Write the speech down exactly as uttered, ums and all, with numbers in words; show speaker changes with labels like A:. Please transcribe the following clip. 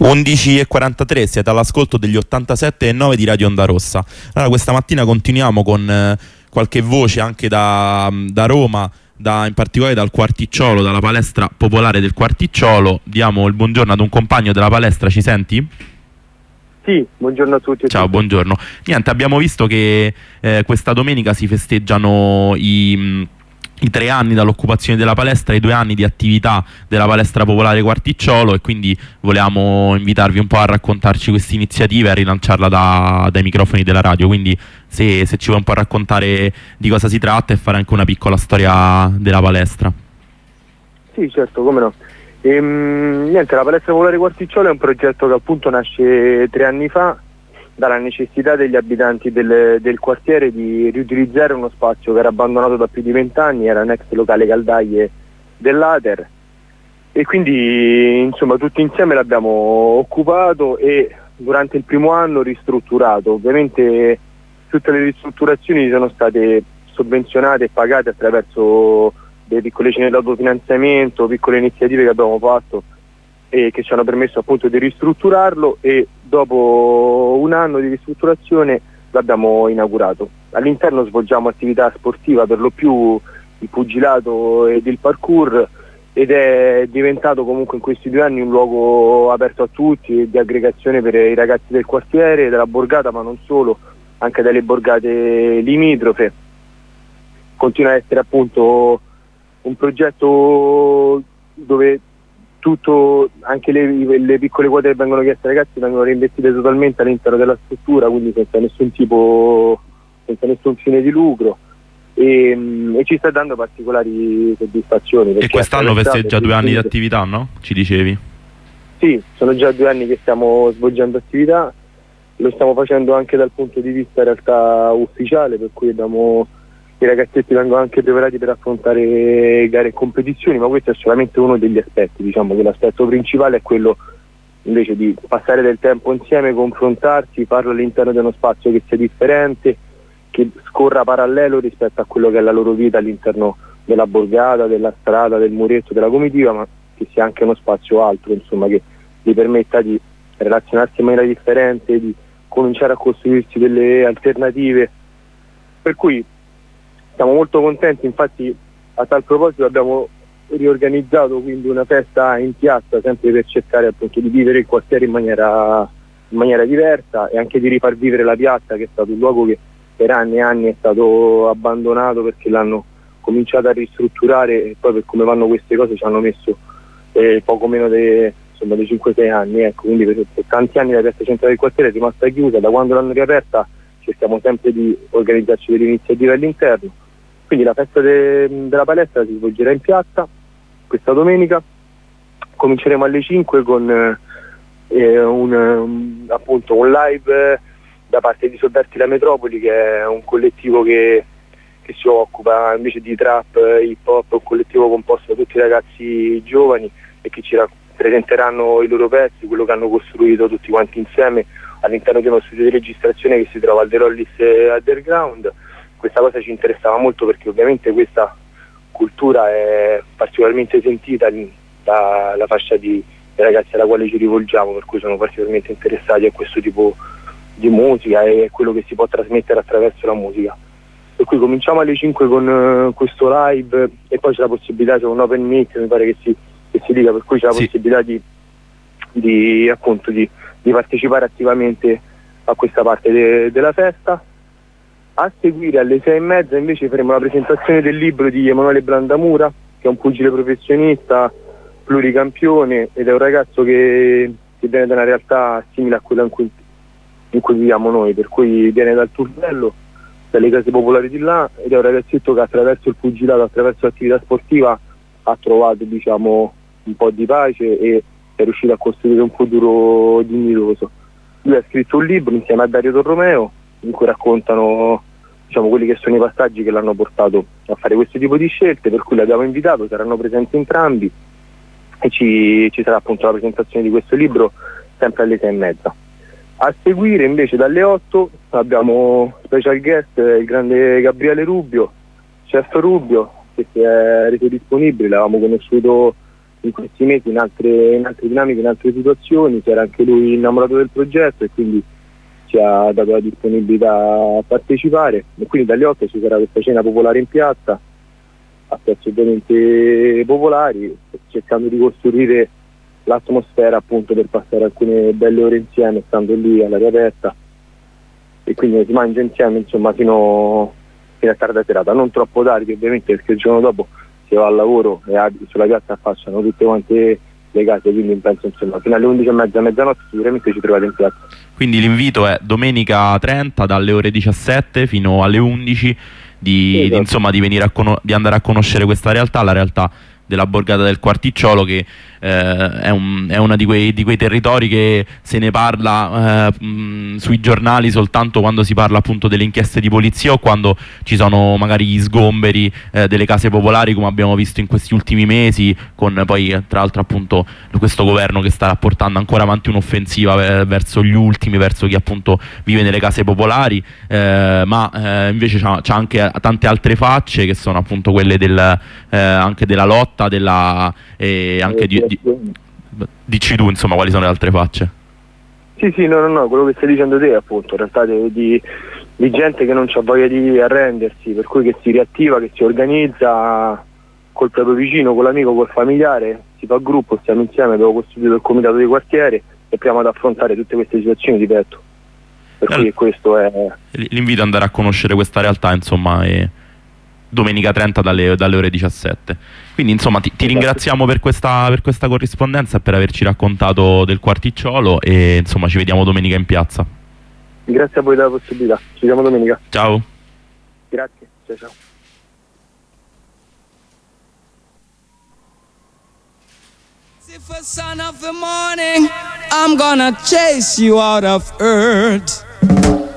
A: undici e quarantatré, siete all'ascolto degli ottantasette e nove di Radio Onda Rossa. Allora, questa mattina continuiamo con eh, qualche voce anche da, da Roma, da, in particolare dal Quarticciolo, dalla palestra popolare del Quarticciolo. Diamo il buongiorno ad un compagno della palestra, ci senti?
B: Sì, buongiorno a tutti.
A: Ciao, buongiorno. Niente, abbiamo visto che eh, questa domenica si festeggiano i... Mh, i tre anni dall'occupazione della palestra, i due anni di attività della palestra popolare Quarticciolo, e quindi volevamo invitarvi un po' a raccontarci questa iniziativa e a rilanciarla da, dai microfoni della radio. Quindi se, se ci vuoi un po' raccontare di cosa si tratta e fare anche una piccola storia della palestra.
B: Sì, certo, come no. Ehm, niente, la palestra popolare Quarticciolo è un progetto che appunto nasce tre anni fa dalla necessità degli abitanti del, del quartiere di riutilizzare uno spazio che era abbandonato da più di vent'anni, era un ex locale caldaie dell'Ater, e quindi insomma tutti insieme l'abbiamo occupato e durante il primo anno ristrutturato. Ovviamente tutte le ristrutturazioni sono state sovvenzionate e pagate attraverso delle piccole cene d'autofinanziamento, piccole iniziative che abbiamo fatto e che ci hanno permesso appunto di ristrutturarlo, e dopo un anno di ristrutturazione l'abbiamo inaugurato. All'interno svolgiamo attività sportiva, per lo più il pugilato ed il parkour, ed è diventato comunque in questi due anni un luogo aperto a tutti, di aggregazione per i ragazzi del quartiere, della borgata, ma non solo, anche delle borgate limitrofe. Continua a essere appunto un progetto dove tutto, anche le, le piccole quote che vengono chieste ai ragazzi vengono reinvestite totalmente all'interno della struttura, quindi senza nessun tipo, senza nessun fine di lucro, e, e ci sta dando particolari soddisfazioni.
A: E quest'anno festeggia due anni di attività, no? Ci dicevi?
B: Sì, sono già due anni che stiamo svolgendo attività, lo stiamo facendo anche dal punto di vista in realtà ufficiale, per cui abbiamo... i ragazzetti vengono anche preparati per affrontare gare e competizioni, ma questo è solamente uno degli aspetti. Diciamo che l'aspetto principale è quello invece di passare del tempo insieme, confrontarsi, farlo all'interno di uno spazio che sia differente, che scorra parallelo rispetto a quello che è la loro vita all'interno della borgata, della strada, del muretto, della comitiva, ma che sia anche uno spazio altro, insomma, che gli permetta di relazionarsi in maniera differente, di cominciare a costruirsi delle alternative. Per cui siamo molto contenti. Infatti a tal proposito abbiamo riorganizzato quindi una festa in piazza, sempre per cercare appunto di vivere il quartiere in maniera, in maniera diversa, e anche di rifar vivere la piazza, che è stato un luogo che per anni e anni è stato abbandonato perché l'hanno cominciato a ristrutturare, e poi per come vanno queste cose ci hanno messo eh, poco meno dei cinque sei anni, ecco. Quindi per, per tanti anni la piazza centrale del quartiere è rimasta chiusa. Da quando l'hanno riaperta cerchiamo sempre di organizzarci delle iniziative all'interno. Quindi la festa de, della palestra si svolgerà in piazza questa domenica. Cominceremo alle cinque con eh, un, um, appunto un live da parte di Sovverti la Metropoli, che è un collettivo che, che si occupa invece di trap, hip hop, un collettivo composto da tutti i ragazzi giovani, e che ci presenteranno i loro pezzi, quello che hanno costruito tutti quanti insieme all'interno di uno studio di registrazione che si trova al The Rollis Underground. Questa cosa ci interessava molto perché ovviamente questa cultura è particolarmente sentita dalla fascia di ragazzi alla quale ci rivolgiamo, per cui sono particolarmente interessati a questo tipo di musica e a quello che si può trasmettere attraverso la musica. Per cui cominciamo alle cinque con uh, questo live, e poi c'è la possibilità, c'è un open mic, mi pare che si, che si dica, per cui c'è la sì. possibilità di, di, appunto, di, di partecipare attivamente a questa parte de, della festa. A seguire alle sei e mezza invece faremo la presentazione del libro di Emanuele Blandamura, che è un pugile professionista, pluricampione, ed è un ragazzo che, che viene da una realtà simile a quella in cui, in cui viviamo noi, per cui viene dal Turdello, dalle case popolari di là, ed è un ragazzetto che attraverso il pugilato, attraverso l'attività sportiva ha trovato, diciamo, un po' di pace e è riuscito a costruire un futuro dignitoso. Lui ha scritto un libro insieme a Dario Torromeo in cui raccontano, diciamo, quelli che sono i passaggi che l'hanno portato a fare questo tipo di scelte, per cui l'abbiamo invitato, saranno presenti entrambi, e ci, ci sarà appunto la presentazione di questo libro sempre alle sei e mezza. A seguire invece dalle otto abbiamo special guest il grande Gabriele Rubio, chef Rubio, che si è reso disponibile. L'avevamo conosciuto in questi mesi in altre, in altre dinamiche, in altre situazioni, si era anche lui innamorato del progetto e quindi ci ha dato la disponibilità a partecipare, e quindi dalle otto ci sarà questa cena popolare in piazza a prezzi ovviamente popolari, cercando di costruire l'atmosfera appunto per passare alcune belle ore insieme stando lì all'aria aperta, e quindi si mangia insieme insomma fino, fino a tarda serata, non troppo tardi ovviamente, perché il giorno dopo si va al lavoro e sulla piazza affacciano tutte quante le case, quindi penso insomma fino alle undici e mezza, mezzanotte sicuramente ci trovate in piazza.
A: Quindi l'invito è domenica trenta dalle ore diciassette fino alle undici di,
B: esatto.
A: di, insomma, di, venire a cono- di andare a conoscere questa realtà, la realtà della borgata del Quarticciolo, che eh, è, un, è uno di quei, di quei territori che se ne parla eh, mh, sui giornali soltanto quando si parla appunto delle inchieste di polizia o quando ci sono magari gli sgomberi eh, delle case popolari, come abbiamo visto in questi ultimi mesi, con poi tra l'altro appunto questo governo che sta portando ancora avanti un'offensiva eh, verso gli ultimi, verso chi appunto vive nelle case popolari, eh, ma eh, invece c'ha, c'ha anche tante altre facce, che sono appunto quelle del, eh, anche della lotta, della, eh, anche di, di dici tu insomma quali sono le altre facce.
B: Sì sì, no no no, quello che stai dicendo te appunto, in realtà di, di gente che non c'ha voglia di arrendersi, per cui che si riattiva, che si organizza col proprio vicino, con l'amico, col familiare, si fa gruppo, stiamo insieme, abbiamo costituito il comitato di quartiere e proviamo ad affrontare tutte queste situazioni, ripeto, per allora, cui questo è
A: l'invito ad andare a conoscere questa realtà insomma è domenica trenta dalle, dalle ore diciassette. Quindi insomma ti, ti ringraziamo per questa, per questa corrispondenza e per averci raccontato del Quarticciolo, e insomma ci vediamo domenica in piazza.
B: Grazie a voi della possibilità, ci vediamo domenica.
A: Ciao.
B: Grazie, ciao ciao.
C: If a son of the morning, I'm gonna chase you out of earth.